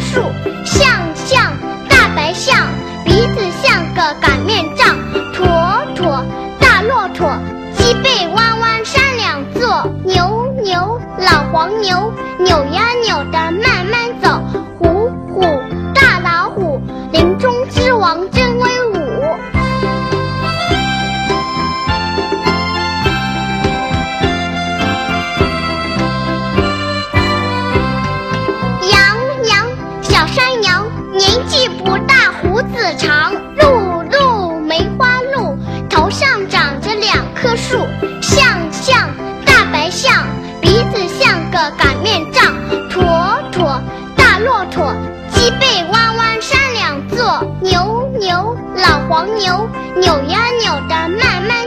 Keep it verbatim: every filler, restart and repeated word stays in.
树，象象大白象，鼻子像个擀面杖。驼驼大骆驼，脊背弯弯山两座。牛牛老黄牛，扭呀扭的慢慢走。虎虎大老虎，林中之王真威武。羊羊小山羊，年纪不大胡子长。鹿鹿梅花鹿，头上长着两棵树。象象大白象，鼻子像个擀面杖。驼驼大骆驼，脊背弯弯山两座。牛牛老黄牛，扭呀扭的慢慢